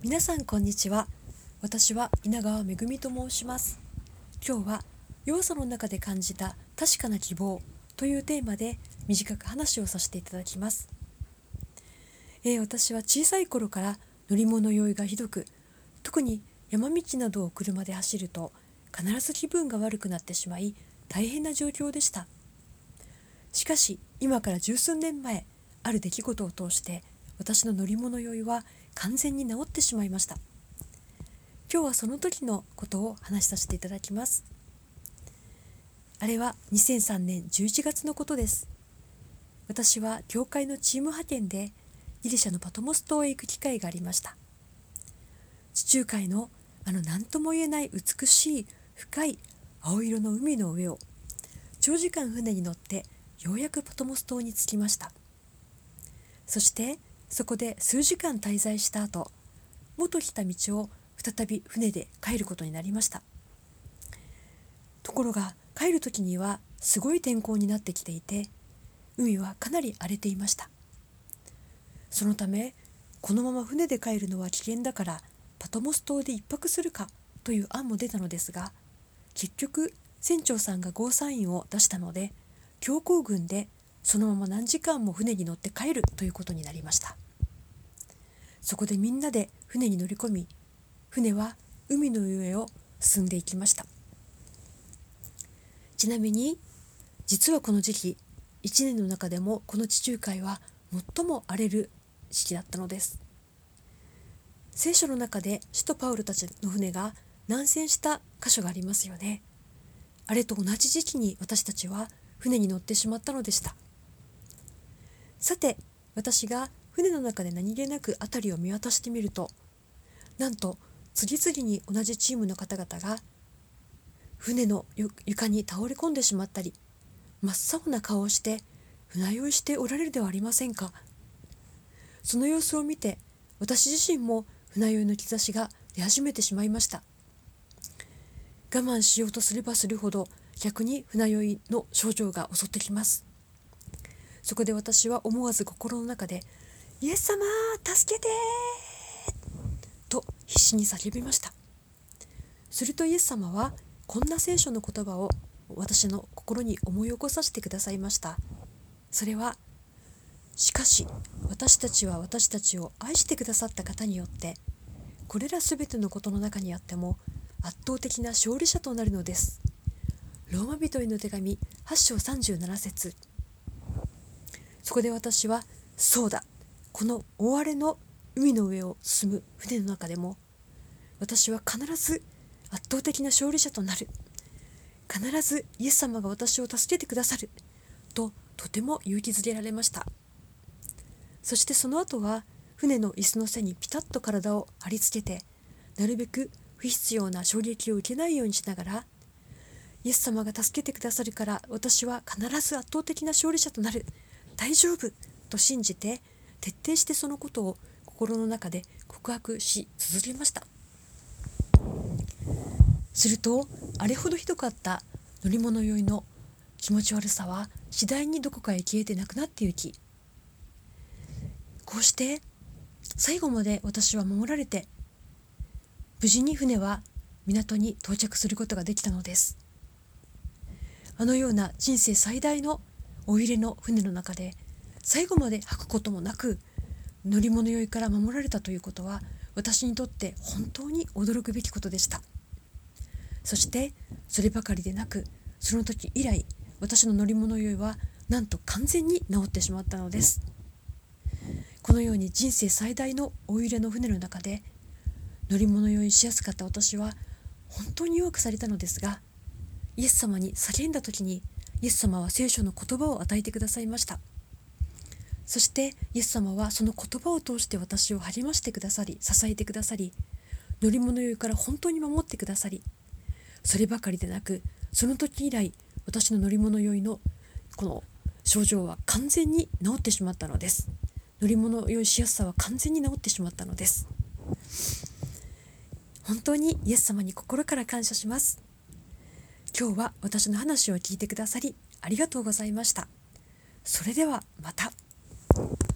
皆さんこんにちは。私は稲川めぐみと申します。今日は弱さの中で感じた確かな希望というテーマで短く話をさせていただきます。私は小さい頃から乗り物酔いがひどく、特に山道などを車で走ると必ず気分が悪くなってしまい大変な状況でした。しかし今から十数年前、ある出来事を通して私の乗り物酔いは完全に治ってしまいました。今日はその時のことを話しさせていただきます。あれは2003年11月のことです。私は教会のチーム派遣でギリシャのパトモス島へ行く機会がありました。地中海の何とも言えない美しい深い青色の海の上を長時間船に乗ってようやくパトモス島に着きました。そしてそこで数時間滞在した後、元来た道を再び船で帰ることになりました。ところが帰る時にはすごい天候になってきていて、海はかなり荒れていました。そのためこのまま船で帰るのは危険だからパトモス島で一泊するかという案も出たのですが、結局船長さんがゴーサインを出したので、強行軍でそのまま何時間も船に乗って帰るということになりました。そこでみんなで船に乗り込み、船は海の上を進んでいきました。ちなみに実はこの時期、1年の中でもこの地中海は最も荒れる時期だったのです。聖書の中で使徒パウロたちの船が難船した箇所がありますよね。あれと同じ時期に私たちは船に乗ってしまったのでした。さて、私が船の中で何気なく辺りを見渡してみると、なんと次々に同じチームの方々が船の床に倒れ込んでしまったり、真っ青な顔をして船酔いしておられるではありませんか。その様子を見て、私自身も船酔いの兆しが出始めてしまいました。我慢しようとすればするほど逆に船酔いの症状が襲ってきます。そこで私は思わず心の中で、イエス様助けてと必死に叫びました。するとイエス様はこんな聖書の言葉を私の心に思い起こさせてくださいました。それは、しかし私たちは私たちを愛してくださった方によってこれらすべてのことの中にあっても圧倒的な勝利者となるのです。ローマ人への手紙8章37節。そこで私は、そうだ、この大荒れの海の上を進む船の中でも私は必ず圧倒的な勝利者となる、必ずイエス様が私を助けてくださると、とても勇気づけられました。そしてその後は船の椅子の背にピタッと体を張り付けて、なるべく不必要な衝撃を受けないようにしながら、イエス様が助けてくださるから私は必ず圧倒的な勝利者となる、大丈夫と信じて、徹底してそのことを心の中で告白し続けました。するとあれほどひどかった乗り物酔いの気持ち悪さは次第にどこかへ消えてなくなってゆき、こうして最後まで私は守られて、無事に船は港に到着することができたのです。あのような人生最大のお入れの船の中で最後まで吐くこともなく乗り物酔いから守られたということは、私にとって本当に驚くべきことでした。そしてそればかりでなく、その時以来私の乗り物酔いはなんと完全に治ってしまったのです。このように人生最大の大揺れの船の中で乗り物酔いしやすかった私は本当に弱くされたのですが、イエス様に叫んだ時にイエス様は聖書の言葉を与えてくださいました。そしてイエス様はその言葉を通して私を励ましてくださり、支えてくださり、乗り物酔いから本当に守ってくださり、そればかりでなく、その時以来私の乗り物酔いのこの症状は完全に治ってしまったのです。乗り物酔いしやすさは完全に治ってしまったのです。本当にイエス様に心から感謝します。今日は私の話を聞いてくださりありがとうございました。それではまた。